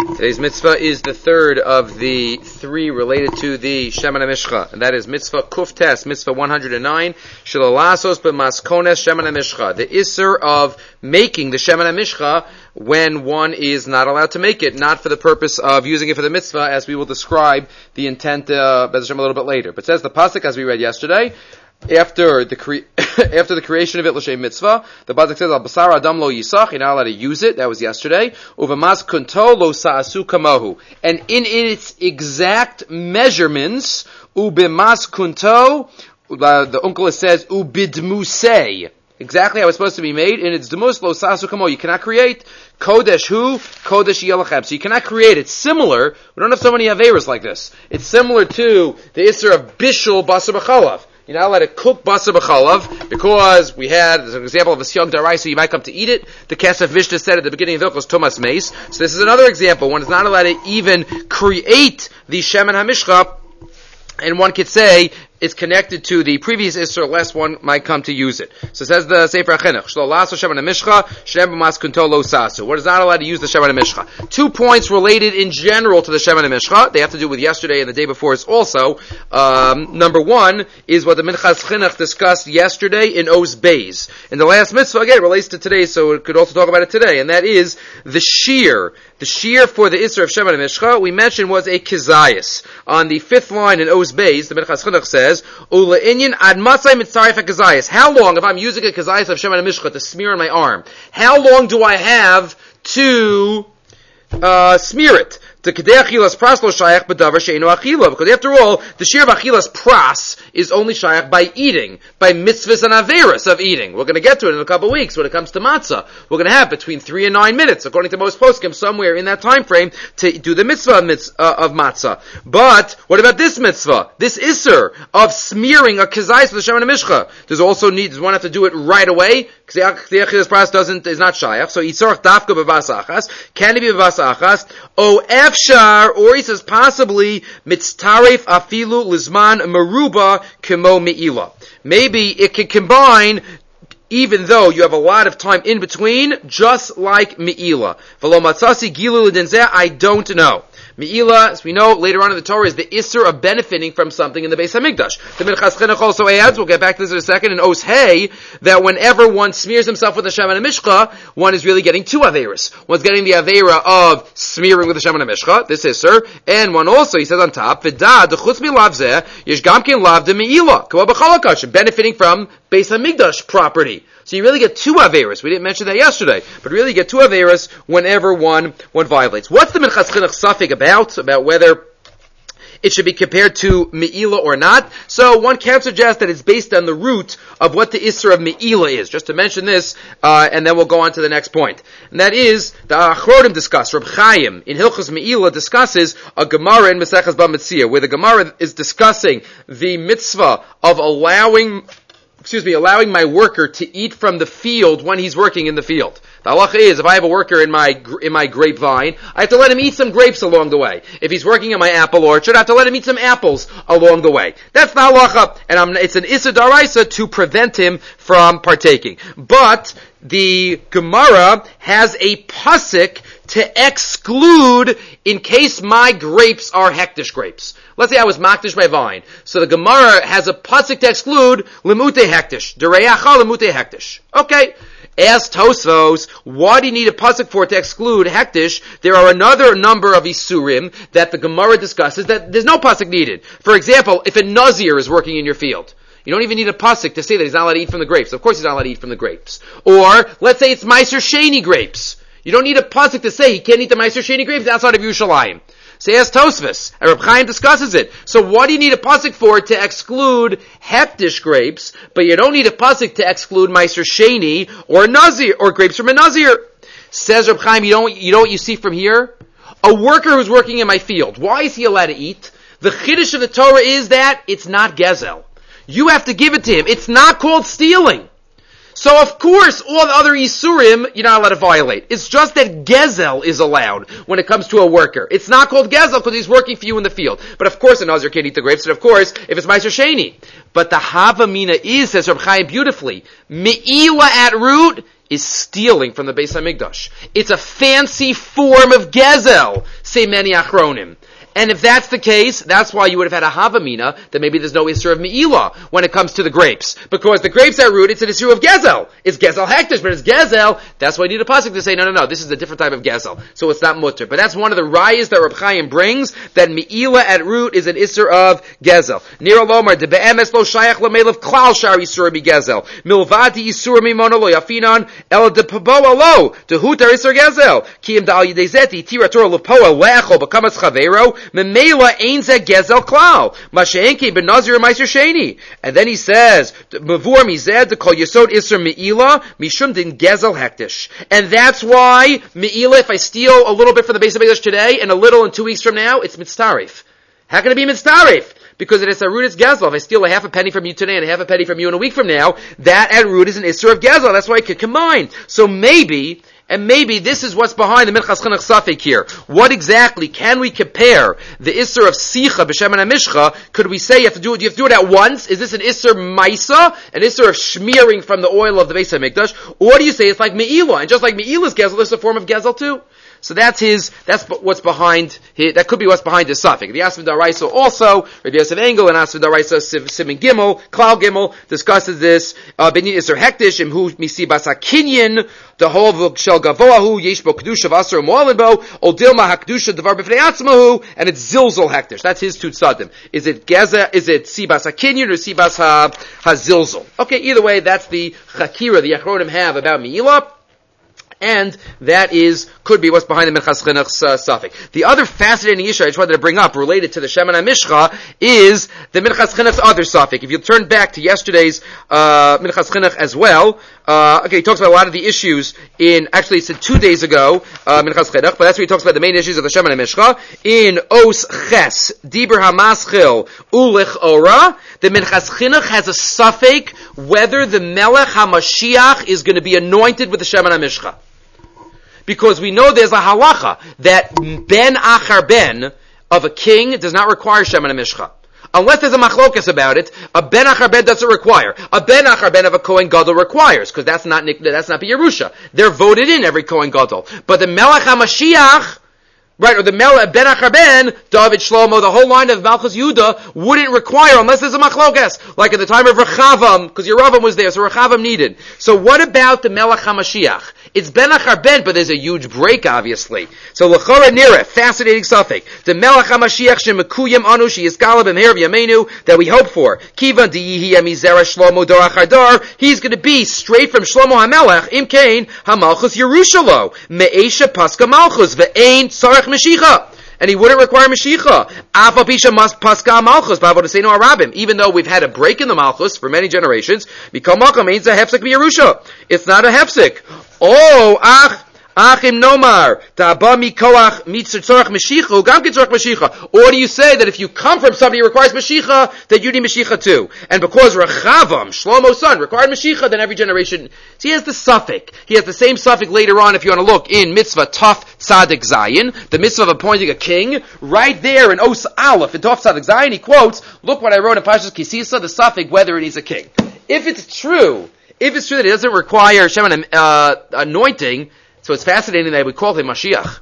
Today's mitzvah is the third of the three related to the Shemen HaMishcha, and that is mitzvah Kuftes, mitzvah 109, Shalalasos b'maskones Shemen HaMishcha, the isser of making the Shemen HaMishcha when one is not allowed to make it, not for the purpose of using it for the mitzvah, as we will describe the intent Bez Hashem a little bit later. But says the pasuk, as we read yesterday, after the creation of it, l'shem mitzvah, the pasuk says, "Al basar adam lo yisach," you're not allowed to use it. That was yesterday. Uvamas kunto lo sa'asu kamahu, and in its exact measurements, ubimas kunto, the uncle says ubidmusei, exactly how it's supposed to be made, and it's demus lo sa'asu kamahu. You cannot create kodesh hu, kodesh yelachem. So you cannot create it. Similar, we don't have so many averas like this. It's similar to the isser of bishul basar b'chalav. You're not allowed to cook basar b'chalav because we had, as an example of a syog daraisa, you might come to eat it. The Kesef Mishnah said at the beginning of the Hilchos Tumas Meis. So this is another example. One is not allowed to even create the Shemen HaMishcha, and one could say it's connected to the previous Isser, lest one might come to use it. So it says the Sefer HaChinuch, Shlo laso Shemen HaMishcha, Shem b'mas kunto lo sasu. One is not allowed to use the Shemen HaMishcha. 2 points related in general to the Shemen HaMishcha. They have to do with yesterday and the day before also. Number one is what the Minchas Chinuch discussed yesterday in Oz Beis. In the last mitzvah, again, it relates to today, so it could also talk about it today, and that is the shear. The shear for the Isser of Shemen HaMishcha, we mentioned, was a kizayis. On the 5th line in Oz Beis, the Minchas Chinuch says, Ula inyan ad matzai mitzaref kazayis. How long, if I'm using a kazayis of Shemen HaMishcha to smear on my arm, how long do I have to smear it? Because after all, the shear of achilas pras is only shayach by eating, by mitzvahs and averas of eating. We're going to get to it in a couple of weeks when it comes to matzah. We're going to have between 3 and 9 minutes, according to most poskim, somewhere in that time frame to do the mitzvah of matzah. But what about this mitzvah, this isser of smearing a kazayis with the Shemen HaMishcha? Does one have to do it right away? Because the achilas pras is not shayach. So yitzorach dafka b'vas achas. Can it be b'vas achas? Or he says possibly mitztaref afilu lizman meruba kemo me'ila. Maybe it can combine even though you have a lot of time in between, just like me'ila. V'lo matzasi gilu l'dinzeh, I don't know. Me'ila, as we know later on in the Torah, is the isser of benefiting from something in the Beis HaMikdash. The Minchas Chinuch also adds, we'll get back to this in a second, in Oz Hey, that whenever one smears himself with the Shemen HaMishcha, one is really getting 2 averas. One's getting the avera of smearing with the Shemen HaMishcha, this isser, and one also, he says on top, V'da, d'chutz mi'lav zeh, yesh gamkin lav de me'ila, k'va b'chalakash, benefiting from Beis HaMikdash property. So you really get 2 averas. We didn't mention that yesterday, but really you get 2 averas whenever one violates. What's the Minchas Chinuch suffix about whether it should be compared to me'ila or not? So one can suggest that it's based on the root of what the isser of me'ila is. Just to mention this, and then we'll go on to the next point. And that is, the Achronim discuss, Reb Chaim in Hilchos Me'ila discusses a Gemara in Maseches Bamitzia, where the Gemara is discussing the mitzvah of allowing my worker to eat from the field when he's working in the field. The halacha is, if I have a worker in my grapevine, I have to let him eat some grapes along the way. If he's working in my apple orchard, I have to let him eat some apples along the way. That's the halacha, and it's an issa daraisa to prevent him from partaking. But the Gemara has a pasuk to exclude in case my grapes are hektish grapes. Let's say I was makdish my vine. So the Gemara has a pasuk to exclude lemute hektish. Dereyacha lemute hektish. Okay. Ask Tosfos, why do you need a pasuk for it to exclude hektish? There are another number of isurim that the Gemara discusses that there's no pasuk needed. For example, if a nazir is working in your field, you don't even need a pasuk to say that he's not allowed to eat from the grapes. Of course he's not allowed to eat from the grapes. Or, let's say it's Meiser Sheni grapes. You don't need a pasuk to say he can't eat the Meiser Sheni grapes outside of Yerushalayim. So ask Tosfos, and Reb Chaim discusses it. So what do you need a pasuk for to exclude hektish grapes, but you don't need a pasuk to exclude Meiser Sheni or Nazir, or grapes from a Nazir? Says Reb Chaim, you know what you see from here? A worker who's working in my field, why is he allowed to eat? The chiddush of the Torah is that it's not gezel. You have to give it to him. It's not called stealing. So of course, all the other Isurim, you're not allowed to violate. It's just that Gezel is allowed when it comes to a worker. It's not called Gezel because he's working for you in the field. But of course a Nazir can't eat the grapes, and of course, if it's Meiser Sheni. But the Havamina is, says Reb Chaim beautifully, Me'ila at root is stealing from the Beis HaMikdash. It's a fancy form of Gezel. say many achronim. And if that's the case, that's why you would have had a havamina that maybe there's no issur of me'ilah when it comes to the grapes. Because the grapes are root, it's an issur of gezel. It's gezel hektish, but it's gezel. That's why you need a pasuk to say, no, this is a different type of gezel. So it's not mutter. But that's one of the rayas that Reb Chaim brings, that me'ilah at root is an issur of gezel. Nira lomar, de be'emes lo shayach lamelev klal shar issur mi gezel. Milvati issur mimono lo yafinan, el de paboa lo, de hutar issur gezel. Kiyim da al yidezeti, tira torah lepoa le'echo, bekamas chavero, Memela ain't ze gezel klal. Masha'enki ben Nazir Meiser Sheni. And then he says, Mavur mized to call yesod iser meila mishum din gezel hektish. And that's why meila, if I steal a little bit from the base of English today and a little in 2 weeks from now, it's mitzarif. How can it be mitzarif? Because it is a root, it's gezel. If I steal a half a penny from you today and a half a penny from you in a week from now, that at root is an isser of gezel. That's why I could combine. So maybe this is what's behind the Minchas Chinuch Safek here. What exactly can we compare the Isser of Sicha b'Shemen HaMishcha? Could we say do you have to do it at once? Is this an Isser Maisa, an Isser of smearing from the oil of the Beis HaMikdash? Or do you say it's like Me'ilah? And just like Me'ilah's Gezel, there's a form of Gezel too. So that's what's behind, that could be what's behind his suffix. The Asvad Daraisa also, Rabbi Yosef Engel and Asvad Daraisa Simon Gimel, Klal Gimel, discusses this, Binyan Isser Hektish, Imhu Misi Basa Kinyan, the whole Shel Gavoahu, Yeshbo Kedusha Vasar Moalinbo, Odilma HaKedusha Devar B'fnei Atzmahu, and it's Zilzol Hektish. That's his Tutzadim. Is it Sibas HaKinyan or Sibas HaZilzol? Okay, either way, that's the Chakira the Achronim have about Me'ilah. And that could be what's behind the Minchas Chinuch's suffix. The other fascinating issue I just wanted to bring up related to the Shemen HaMishcha is the Minchas Chinuch's other suffix. If you turn back to yesterday's Minchas Chinuch as well, he talks about a lot of the issues actually it's 2 days ago, Minchas Chinuch, but that's where he talks about the main issues of the Shemen HaMishcha. In Os Ches, Dibur HaMaschil, Ulich Ora, the Minchas Chinuch has a suffix whether the Melech HaMashiach is going to be anointed with the Shemen HaMishcha. Because we know there's a halacha that ben achar ben of a king does not require Shemen HaMishcha. Unless there's a machlokas about it, a ben achar ben doesn't require. A ben achar ben of a Kohen Gadol requires, because that's not B'Yerusha. They're voted in, every Kohen Gadol. But the Melech HaMashiach, right, or the Ben Achar Ben, David Shlomo, the whole line of Malchus Yehuda wouldn't require unless there's a machlokas, like at the time of Rechavam, because Yeravam was there, so Rechavam needed. So what about the Melech HaMashiach? It's Ben Achar Ben, but there's a huge break, obviously. So L'chora Nira, fascinating suffix. The Melech HaMashiach Shemekuyim Anu Sheyiskala B'Meher V'Yameinu that we hope for. Kivan Diyihi Amizera Shlomo Dor Achar Dor. He's going to be straight from Shlomo HaMelech. Im Kain HaMalchus Yerushalo Me'esha Paska Malchus Ve'ein Tzarech Mashiach. And he wouldn't require Mashiach. Afapisha must paska Malchus, Ba'avodaseinu Arabim. Even though we've had a break in the Malchus for many generations, Mikol Malchus means a hefsek b'Yerusha. It's not a hefsek. Oh, Achim Nomar, Ta'aba Mikoach Mitzorach Mashiach, Gam Kitzorach Mashiach. Or do you say that if you come from somebody who requires Mashiach, that you need Mashiach too? And because Rechavam, Shlomo's son, required Mashiach, then every generation, so he has the suffix. He has the same suffix later on, if you want to look, in Mitzvah Taf Tzadik Zayin, the Mitzvah of appointing a king, right there in Os Aleph, in Taf Tzadik Zayin, he quotes, look what I wrote in Pashas Kisisa, the suffix, whether it needs a king. If it's true that it doesn't require Shemen anointing, so it's fascinating that we call him Mashiach.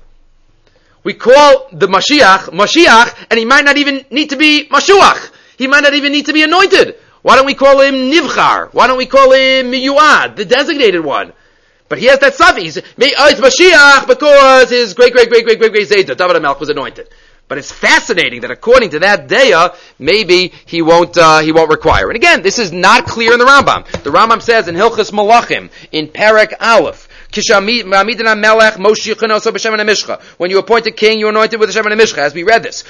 We call the Mashiach, and he might not even need to be Mashuach. He might not even need to be anointed. Why don't we call him Nivchar? Why don't we call him Miyuad, the designated one? But he has that suffix. It's Mashiach because his great Zayda, David HaMelech, was anointed. But it's fascinating that according to that daya, maybe he won't require. And again, this is not clear in the Rambam. The Rambam says in Hilchos Malachim, in Perek Aleph, when you appoint a king, you anoint it with the Shemen HaMishcha, as we read this.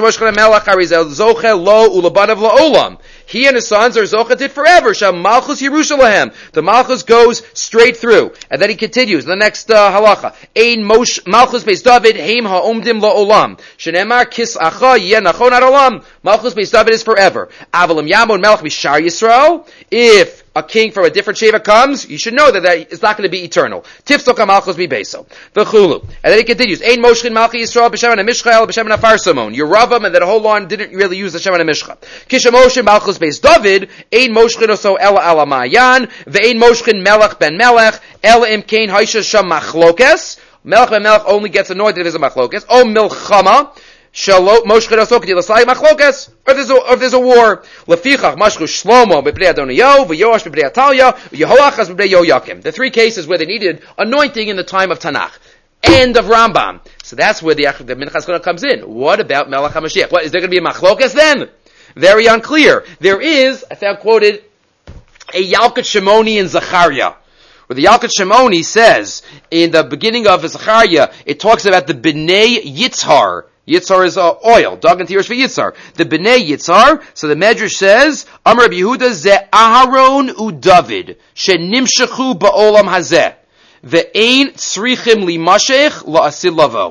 He and his sons are zochatit forever. Malchus Yerushalayim. The Malchus goes straight through. And then he continues, the next halacha. Ein Malchus Beis David, heim ha'omdim la'olam. Shenemar kis acha yen nachon ad olam. Malchus Beis David is forever. Avalim Yamon Melech Mishar Yisrael. If a king from a different Sheva comes, you should know that it's not going to be eternal. Tifsok HaMalchus Beso. V'chulu. And then he continues, Ein Moshchin Malchi Yisrael b'Shemen HaMishcha el b'Shemen HaFarsamon. Yeravam, and then the whole line didn't really use the Shemen HaMishcha. Kisha Moshe Malchus Beis David, Ein Moshchin Oso Ela Ala Mayan, Ve'ein Moshchin Melech Ben Melech, Ela Im Kain Haisha Sham Machlokes, Melech ben Melech only gets anointed if there's a machlokes. O milchama, shalo moshchet also kedil asai machlokes. Or there's a war. Lefichach mashchu Shlomo b'pnei Adoniyahu, v'Yoash b'pnei Atalia, v'Yehoachaz b'pnei Yoyakim. The three cases where they needed anointing in the time of Tanakh. End of Rambam. So that's where the Minchas Chana comes in. What about Melech HaMashiach? What, is there going to be a machlokes then? Very unclear. There is, I found quoted, a Yalkut Shimoni in Zechariah, where the Yalkut Shimoni says, in the beginning of Zechariah, it talks about the B'nai Yitzhar. Yitzhar is oil, dog and tears for Yitzhar. The B'nai Yitzhar, so the Medrash says, Amar Rabbi Yehuda ze Aharon u David, shenimshechu ba'olam hazeh, ve'ein tzrichim limashech la'asil lavo.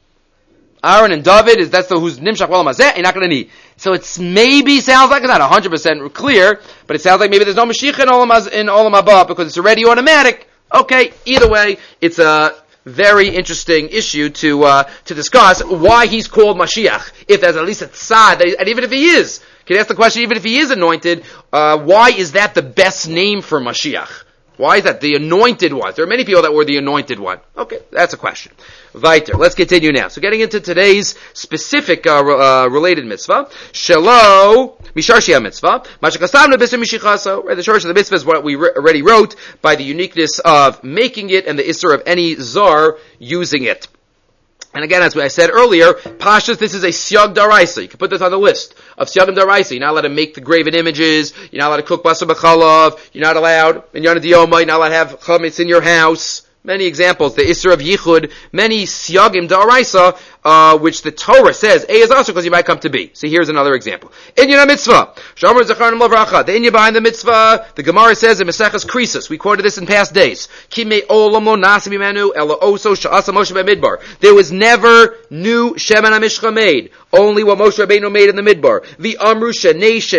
Aaron and David, that's the who's nimshach ba'olam hazeh, you're not going to need. So it's maybe sounds like it's not 100% clear, but it sounds like maybe there's no Mashiach in Olam Haba because it's already automatic. Okay, either way, it's a very interesting issue to discuss why he's called Mashiach. If there's at least a tzad, and even if he is, can you ask the question, even if he is anointed, why is that the best name for Mashiach? Why is that the anointed one? There are many people that were the anointed one. Okay, that's a question. Weiter. Let's continue now. So getting into today's specific related mitzvah. Shelo misharshia mitzvah. Mashakasamna b'sim mishichaso. Right, the shorsh of the mitzvah is what we already wrote by the uniqueness of making it and the isser of any zar using it. And again, as I said earlier, Pashas, this is a Siyag Daraisa. You can put this on the list of Siyagim Daraisa. You're not allowed to make the graven images. You're not allowed to cook Basar B'chalav. You're not allowed, in Yana Diyoma, you're not allowed to have Chametz in your house. Many examples. The Isser of Yichud, many Siyagim Daraisa, which the Torah says, A is also because you might come to be. So here's another example. Inyan mitzvah. Shomer Zechar Lavracha. The Inyan behind the mitzvah, the Gemara says in Maseches Krisus. We quoted this in past days. Kimei olam lo nasi b'menu ela oso sha'asa Moshe b'midbar. There was never new Shemen HaMishcha made. Only what Moshe Rabbeinu made in the Midbar. The Amru sheneis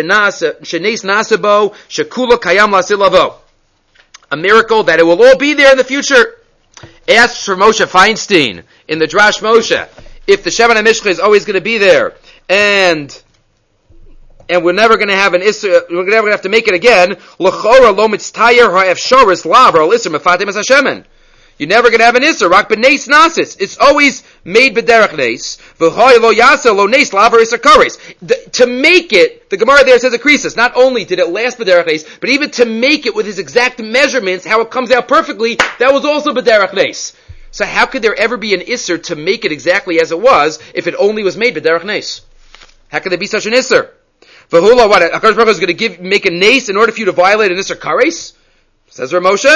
nasabo shekula kayam lasilavo. A miracle that it will all be there in the future. Asks for Moshe Feinstein in the Drash Moshe, if the Shemen HaMishcha is always going to be there, and we're never going to have an Isser, we're never going to have to make it again, L'chora lo mitztayer ha'efshoris lav or l'isser mefatim as Hashemen. You're never going to have an Isser, rak b'neis nasis. It's always made b'derech neis. V'hoy lo yasa lo neis lav or Isser kares. To make it, the Gemara there says a krisis. Not only did it last b'derech neis, but even to make it with his exact measurements, how it comes out perfectly, that was also b'derech neis. So how could there ever be an Isser to make it exactly as it was, if it only was made b'derech neis? How could there be such an Isser? V'hula, what? HaKadosh Baruch Hu is going to make a neis in order for you to violate an Isser kares? Says Rav Moshe,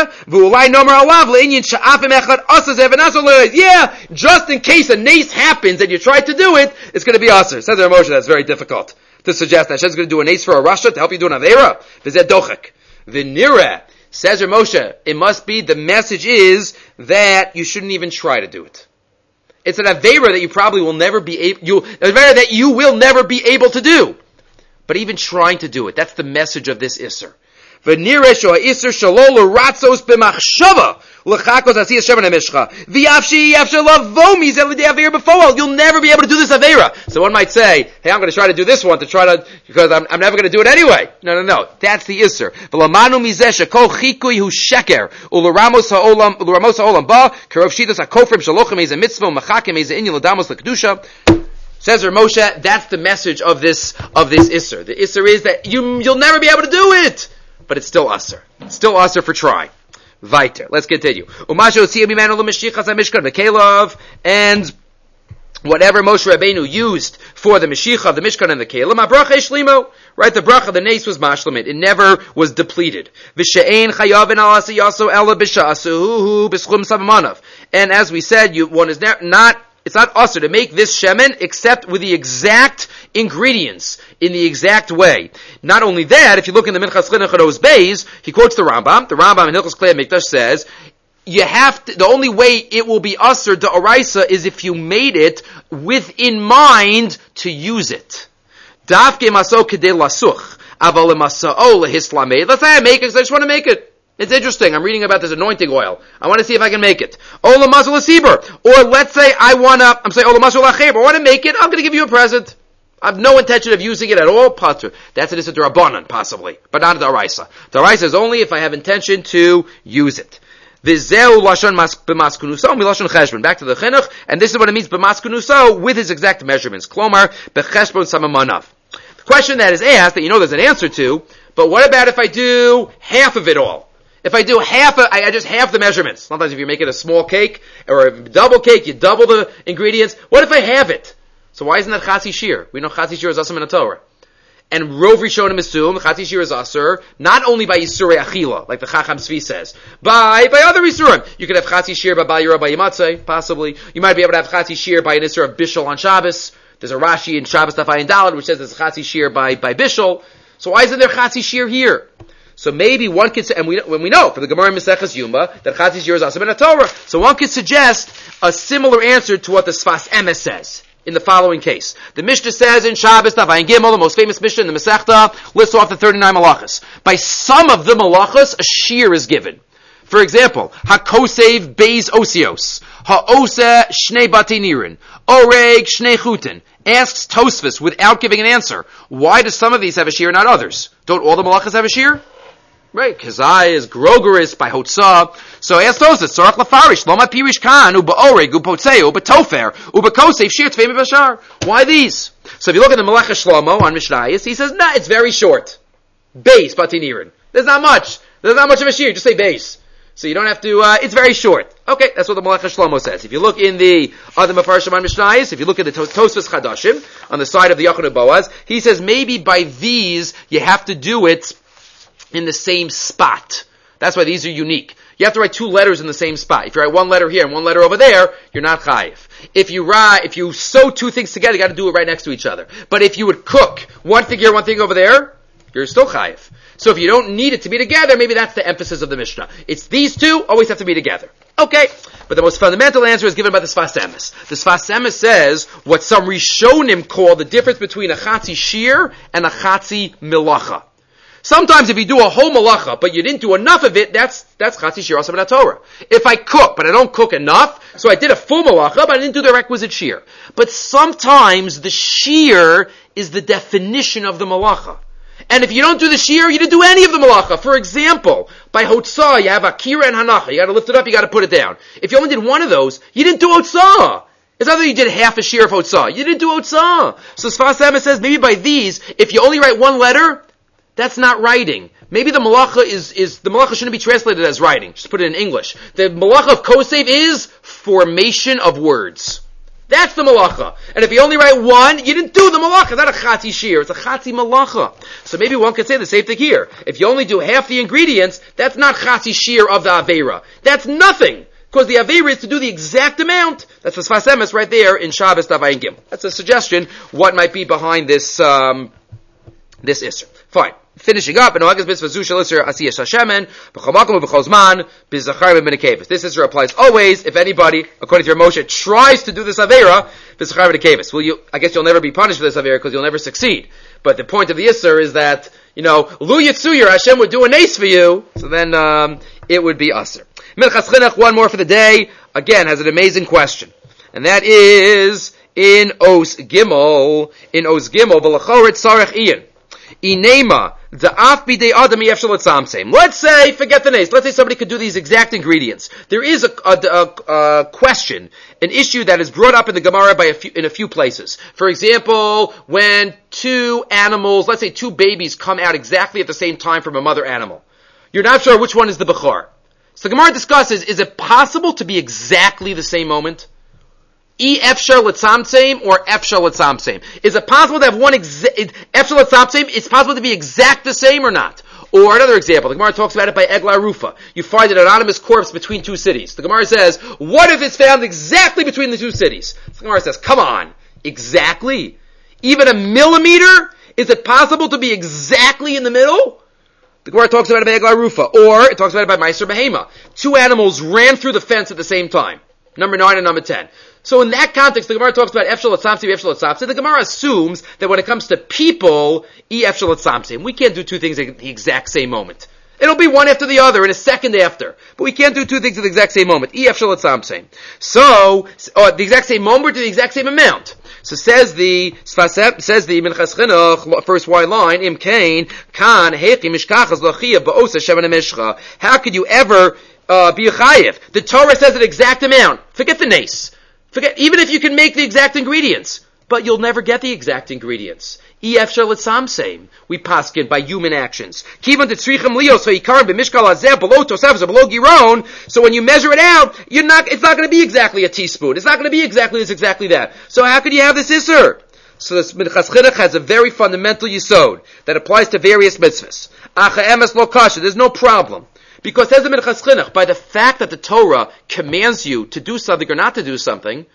yeah, just in case a nace happens and you try to do it, it's going to be aser. Says Rav Moshe, that's very difficult to suggest that Hashem's going to do a nace for a rasha to help you do an aveira. V'zeh dochek. V'nireh. Says Rav Moshe, it must be, the message is that you shouldn't even try to do it. It's an aveira that you probably will never be able, that you will never be able to do. But even trying to do it, that's the message of this isser. V'niresh o ha'isr shalol ratzos b'machshava l'chakos asiyas shemen hamishcha v'yavshi yavshi lavo mizel l'dei aveira b'foal. You'll never be able to do this aveira. So one might say, hey, I'm going to try to do this one because I'm never going to do it anyway. No. That's the isr. V'lamanu mizeh shekol chikui hu sheker u'l'ramos ha'olam ba kerov shitas ha'kofrim shalochem eze mitzvah u'machakim eze inyan l'damos l'kedusha. Says Rav Moshe, that's the message of this isser. The isser is that you'll never be able to do it. But it's still aser. It's still aser for trying. Weiter. Let's continue. And whatever Moshe Rabbeinu used for the Mashiach of the Mishkan and the Kelim, right? The bracha, the nace was mashlamit. It never was depleted. And as we said, one is not, it's not usher to make this shemen except with the exact ingredients in the exact way. Not only that, if you look in the Minchas Chinuch Oz Beis, he quotes the Rambam. The Rambam in Hilchos Klei Mikdash says, the only way it will be usher to oraisa is if you made it with in mind to use it. Dafke maso kedei lasuch, aval lemasao lehislamed. Let's say I make it because I just want to make it. It's interesting. I'm reading about this anointing oil. I want to see if I can make it. Ola mazul asiber. Or let's say I want to make it. I'm going to give you a present. I have no intention of using it at all. Patra. That's an issa d'Rabbanan, possibly. But not a d'Oraisa. D'Oraisa is only if I have intention to use it. V'zeu lashon b'maskunuso milashon cheshbon. Back to the chinuch, and this is what it means b'maskunuso with his exact measurements. Klomar b'cheshbon samamanav. The question that is asked, that you know there's an answer to, but what about if I do half of it all? If I do I just half the measurements. Sometimes if you're making a small cake or a double cake, you double the ingredients. What if I have it? So why isn't that chatzi shir? We know chatzi shir is asam in the Torah. And Rov Rishonim assume chatzi shir is asur not only by Yisurei Achila, like the Chacham Tzvi says, by other Yisurim. You could have chatzi shir by Bal Yirah by Yimatzeh, possibly. You might be able to have chatzi shir by an Isur of Bishul on Shabbos. There's a Rashi in Shabbos Daf Ayin Daled which says there's chatzi shir by Bishul. So why isn't there chatzi shir here? So maybe one could say, and we know from the Gemara in Maseches Yuma that chatzi shir is asur in the Torah. So one could suggest a similar answer to what the Sfas Emes says in the following case. The Mishnah says in Shabbos Daf Ayin Gimel, the most famous Mishnah in the Masechta, lists off the 39 malachas. By some of the malachas, a shir is given. For example, hakosev beis osios, haose shnei bati nirin, oreg shnei chutin. Asks Tosfos without giving an answer. Why do some of these have a shir and not others? Don't all the malachas have a shir? Right, Kazai is grogeris by Hotzah. So ask Tosfos, Sorach lafarish, loma pirish kan, uba oreg, upotzeo, uba tofer, uba kosev, shir tfei bashar. Why these? So if you look at the Melech Shlomo on Mishnayos, he says, it's very short. Beis bati nirin. There's not much of a shir, just say beis. So you don't have to, it's very short. Okay, that's what the Melech Shlomo says. If you look in the other Mefarshim on Mishnayos, if you look at the Tosfos Chadashim, on the side of the Yochanan Boaz, he says maybe by these, you have to do it in the same spot. That's why these are unique. You have to write two letters in the same spot. If you write one letter here and one letter over there, you're not chayiv. If you sew two things together, you got to do it right next to each other. But if you would cook one thing here, one thing over there, you're still chayiv. So if you don't need it to be together, maybe that's the emphasis of the Mishnah. It's these two always have to be together. Okay, but the most fundamental answer is given by the Sfas Emes. The Sfas Emes says what some Rishonim call the difference between a chatzi shir and a chatzi milacha. Sometimes if you do a whole malacha, but you didn't do enough of it, that's chatzi shir asam in Torah. If I cook, but I don't cook enough, so I did a full malacha, but I didn't do the requisite shir. But sometimes the shir is the definition of the malacha. And if you don't do the shir, you didn't do any of the malacha. For example, by Hotzah, you have Akira and Hanacha. You gotta lift it up, you gotta put it down. If you only did one of those, you didn't do Hotzah. It's not that you did half a shir of Hotzah. You didn't do Hotzah. So Sfas Emes says, maybe by these, if you only write one letter, that's not writing. Maybe the malacha the malacha shouldn't be translated as writing. Just put it in English. The malacha of Kosev is formation of words. That's the malacha. And if you only write one, you didn't do the malacha. It's not a chatzi shir. It's a chatzi malacha. So maybe one could say the same thing here. If you only do half the ingredients, that's not chatzi shir of the aveira. That's nothing. Because the aveira is to do the exact amount. That's the Sfas Emes right there in Shabbos Daf Ayin Gimel. That's a suggestion what might be behind this issur. Fine. Finishing up, and Ohagas Mitzvah Zu Shel Isser Asiyas Hashemen B'chol Makom B'chol Zman B'Zachar B'Nekevis. This Isser applies always if anybody, according to your Moshe, tries to do this Aveira B'Zachar B'Nekevis. I guess you'll never be punished for this Aveira because you'll never succeed. But the point of the Isser is that, Lu Yitzuyir, Hashem would do a nace for you, so then it would be Asser. Minchas Chinuch, one more for the day, again, has an amazing question. And that is in Os Gimel, V'Lachoret Sarech Ian. Inema, da'af bidei adam yefshel etzamseim. Let's say, forget the names, let's say somebody could do these exact ingredients. There is a question, an issue that is brought up in the Gemara in a few places. For example, when two animals, let's say two babies come out exactly at the same time from a mother animal. You're not sure which one is the Bechor. So the Gemara discusses, is it possible to be exactly the same moment? Efshar l'tzamtzeim or efshar l'tzamtzeim? Is it possible to have one efshar l'tzamtzeim? It's possible to be exact the same or not? Or another example, the Gemara talks about it by Eglah Rufa. You find an anonymous corpse between two cities. The Gemara says, what if it's found exactly between the two cities? The Gemara says, come on, exactly? Even a millimeter? Is it possible to be exactly in the middle? The Gemara talks about it by Eglah Rufa. Or it talks about it by Meiser Behema. Two animals ran through the fence at the same time. Number 9 and number 10. So in that context, the Gemara talks about Efshel Etzamsim, Efshel Etzamsim. The Gemara assumes that when it comes to people, Efshel Etzamsim. We can't do two things at the exact same moment. It'll be one after the other in a second after. But we can't do two things at the exact same moment. Efshel Etzamsim. So, the exact same moment or the exact same amount. So says the Minchas Chinuch, first Y line, Im Kain, Kan, Hechi, Mishkachas, Lachia, Ba'osa, Shemen HaMishcha. How could you ever B'Yechayev. The Torah says an exact amount. Forget the nace. Even if you can make the exact ingredients, but you'll never get the exact ingredients. Ef shel etzamseim. We paskin by human actions. Kivan tetzrichem lios ve'ikarim b'mishkal hazeh below tosefes below giron. So when you measure it out, it's not going to be exactly a teaspoon. It's not going to be exactly this, exactly that. So how could you have this isser? So this Minchas Chinuch has a very fundamental yisod that applies to various mitzvahs. Acha emes lo kasha. There's no problem. Because says the Minchas Chinuch, by the fact that the Torah commands you to do something or not to do something,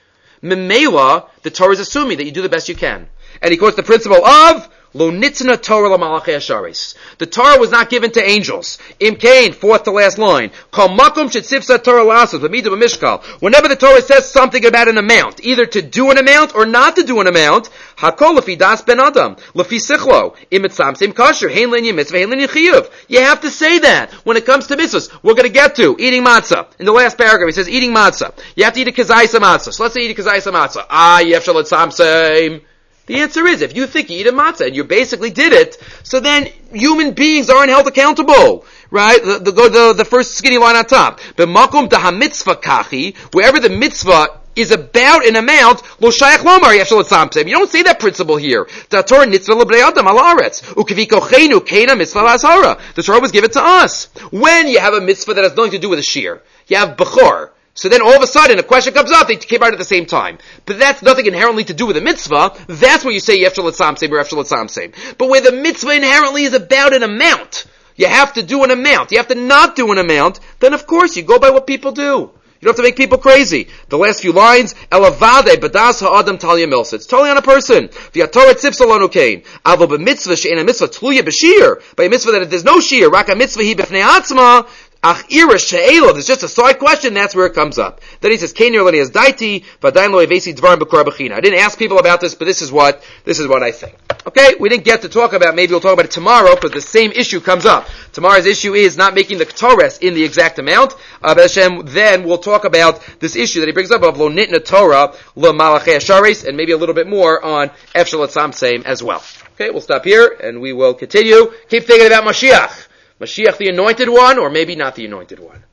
Memela, the Torah is assuming that you do the best you can. And he quotes the principle of Lo nitzna Torah l'malachei hasharis. The Torah was not given to angels. Im Kain, fourth to last line. Kol makom shetzivsa Torah lasos b'midah b'mishkal. Whenever the Torah says something about an amount, either to do an amount or not to do an amount, hakol lefi das ben adam, lefi sichlo, im etzamseim kasher, hein len mitzvah, hein len chiyuv. You have to say that when it comes to mitzvahs. We're going to get to eating matzah. In the last paragraph, he says eating matzah. You have to eat a kazayis matzah. So let's say eat a kazayis matzah. Yef shel etzamseim. The answer is, if you think you eat a matzah and you basically did it, so then human beings aren't held accountable. Right? The first skinny line on top. B'makom daha mitzvah kachi, wherever the mitzvah is about an amount, lo shayach lomar yeshel etzamseim. You don't say that principle here. The Torah mitzvah l'bnei adam al haaretz. U'kvi kochenu keina mitzvah l'azhara. The Torah was given to us. When you have a mitzvah that has nothing to do with a shear, you have bechor. So then all of a sudden a question comes up, they came out at the same time. But that's nothing inherently to do with a mitzvah. That's where you say yef shel etzamseim or yef shel etzamseim. But where the mitzvah inherently is about an amount, you have to do an amount, you have to not do an amount, then of course you go by what people do. You don't have to make people crazy. The last few lines, elavade badas ha'adam talya milsa. It's totally on a person. V'yatorah tzivsa lanu kain. Avo b'mitzvah she'ena mitzvah tluya b'shir. By a mitzvah that there's no shir, raka mitzvah hi b'fnei atzma. Ach ira she'elo. There's just a side question, that's where it comes up. Then he says, Kain yirlani as daiti, v'adayin lo evesi dvarim b'kor b'china. I didn't ask people about this, but this is what I think. Okay, we didn't get to talk about, maybe we'll talk about it tomorrow, because the same issue comes up. Tomorrow's issue is not making the ketores in the exact amount. Then we'll talk about this issue that he brings up of lo nitna Torah, lo malachei hasharis, and maybe a little bit more on ef shel etzamseim as well. Okay, we'll stop here, and we will continue. Keep thinking about Mashiach. Mashiach the anointed one, or maybe not the anointed one.